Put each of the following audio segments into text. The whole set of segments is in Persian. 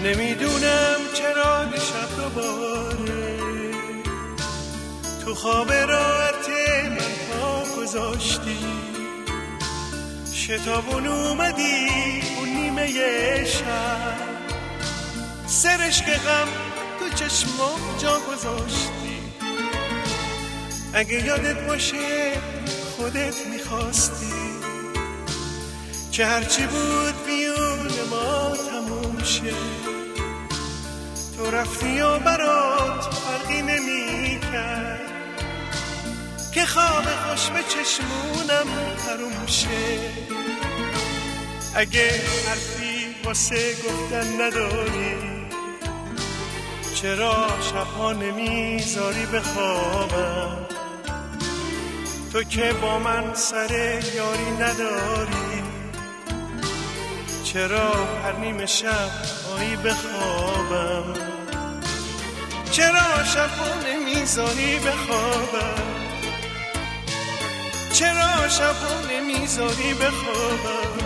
نمیدونم چرا دیشب دوباره تو خواب راحت من پا گذاشتی، شتابون اومدی اون نیمه شب، سرشک غم تو چشمام جا گذاشتی. اگه یادت باشه خودت میخواستی که هرچی بود میون ما تموم شه، تو رفتی و برات فرقی نمی کرد که خواب خوش به چشمونم حروم شه. اگه حرفی واسه گفتن نداری چرا شبها نمیذاری بخوابم، تو که با من سر یاری نداری چرا هر نیمه شب آیی بخوابم، چرا شبها نمیذاری بخوابم، چرا شبها نمیذاری بخوابم.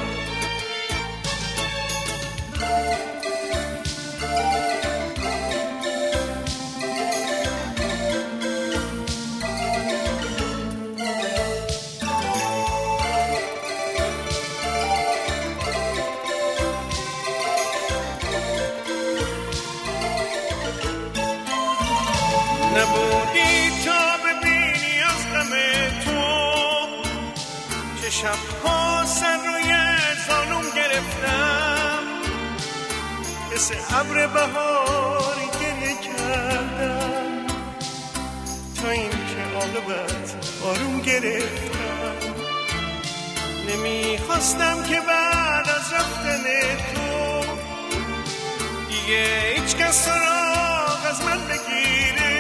نبودی تا ببینی از غم تو، چه شبها سر روی زانوم گرفتم، حس ابر بهاری گریه کردم تا این که عاقبت آروم گرفتم. نمیخواستم که بعد از رفتن تو دیگه هیچ کس سراغ از من بگیره،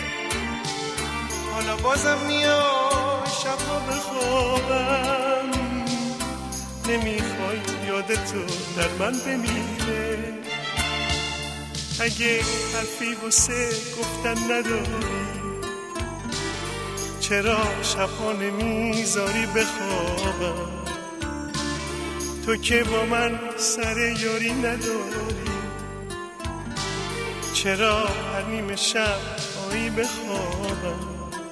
حالا بازم میاد شبها بخوابم، نمیخوای یادتو در من بمیره. اگه حرفی واسه گفتن نداری چرا شبها نمیذاری بخوابم، تو که با من سر یاری نداری چرا هر نیمه شب آیی بخوابم،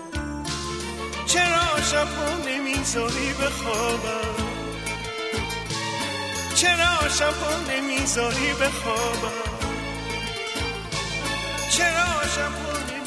چرا شبها نمیذاری بخوابم، چرا شبها نمیذاری بخوابم، چرا شبها